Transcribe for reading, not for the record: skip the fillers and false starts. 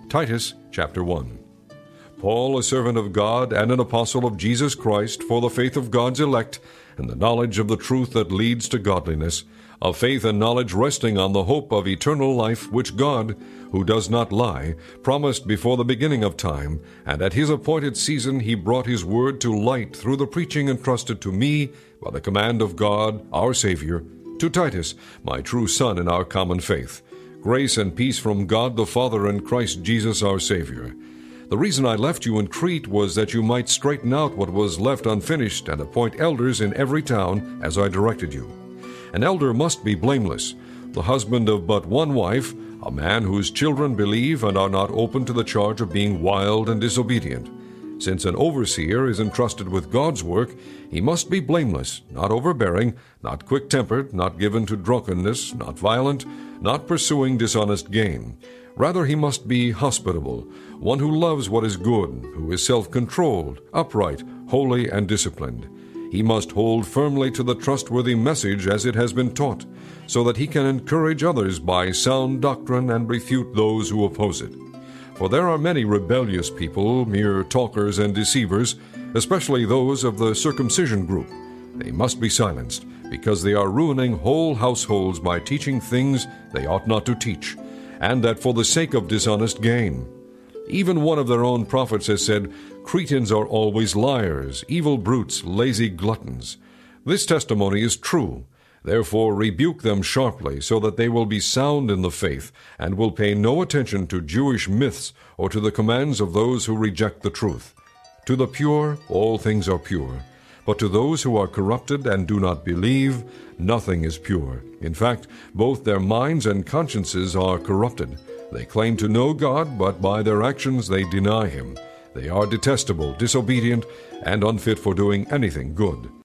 Titus chapter 1. Paul, a servant of God and an apostle of Jesus Christ, for the faith of God's elect, and the knowledge of the truth that leads to godliness, of faith and knowledge resting on the hope of eternal life, which God, who does not lie, promised before the beginning of time, and at his appointed season he brought his word to light through the preaching entrusted to me by the command of God, our Savior, to Titus, my true son in our common faith. Grace and peace from God the Father and Christ Jesus our Savior. The reason I left you in Crete was that you might straighten out what was left unfinished and appoint elders in every town, as I directed you. An elder must be blameless, the husband of but one wife, a man whose children believe and are not open to the charge of being wild and disobedient. Since an overseer is entrusted with God's work, he must be blameless, not overbearing, not quick-tempered, not given to drunkenness, not violent, not pursuing dishonest gain. Rather, he must be hospitable, one who loves what is good, who is self-controlled, upright, holy, and disciplined. He must hold firmly to the trustworthy message as it has been taught, so that he can encourage others by sound doctrine and refute those who oppose it. For there are many rebellious people, mere talkers and deceivers, especially those of the circumcision group. They must be silenced, because they are ruining whole households by teaching things they ought not to teach, and that for the sake of dishonest gain. Even one of their own prophets has said, Cretans are always liars, evil brutes, lazy gluttons. This testimony is true. Therefore rebuke them sharply, so that they will be sound in the faith, and will pay no attention to Jewish myths or to the commands of those who reject the truth. To the pure, all things are pure. But to those who are corrupted and do not believe, nothing is pure. In fact, both their minds and consciences are corrupted. They claim to know God, but by their actions they deny him. They are detestable, disobedient, and unfit for doing anything good.